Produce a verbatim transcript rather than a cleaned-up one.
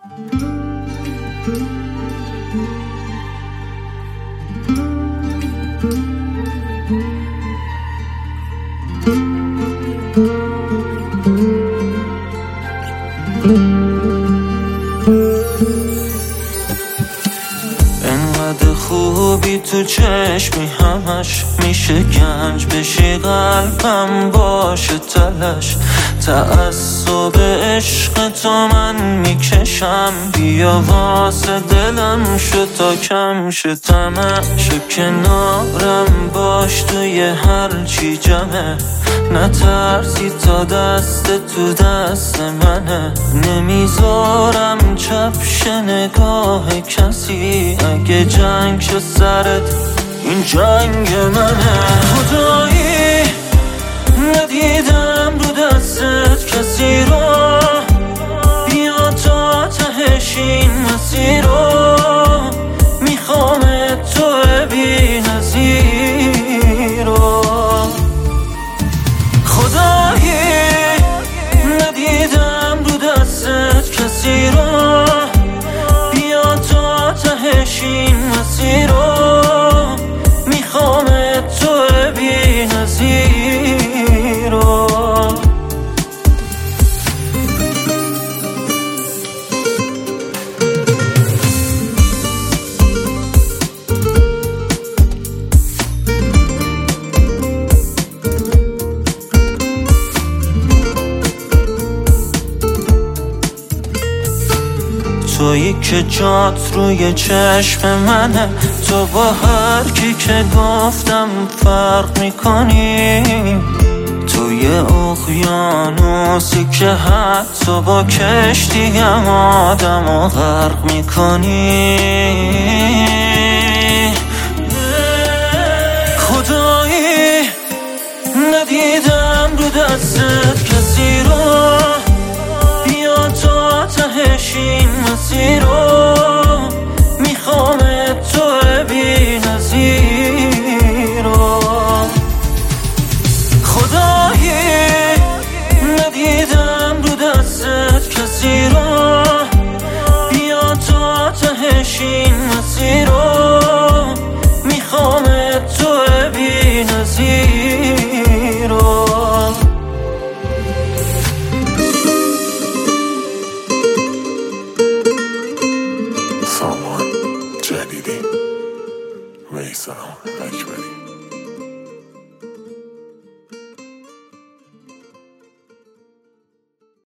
انقدر خوبی تو چشمی همش میشه گنج بشی قلبم باشه تلش تعصب عشق تو من میکشم بیا واسه دلم شو تا کم شه تمش کنارم باش توی هر چی جمعه نترسی تا دست تو دست منه نمیذارم چپش نگاه کسی اگه جنگ شد سرت این جنگ منه خدایی ندیدم رو دستت کسی رو بیا تا تهش این مسیر رو میخوام تو بی نظیر رو خدایی ندیدم رو دستت کسی رو بیا تا تهش این مسیر رو میخوام تو بی نظیر رو تویی که جات روی چشم منه تو با هر کی که گفتم فرق میکنی توی اقیانوسی که حتی با کشتی هم آدم و غرق میکنی خدایی ندیدم رو دستت کسی رو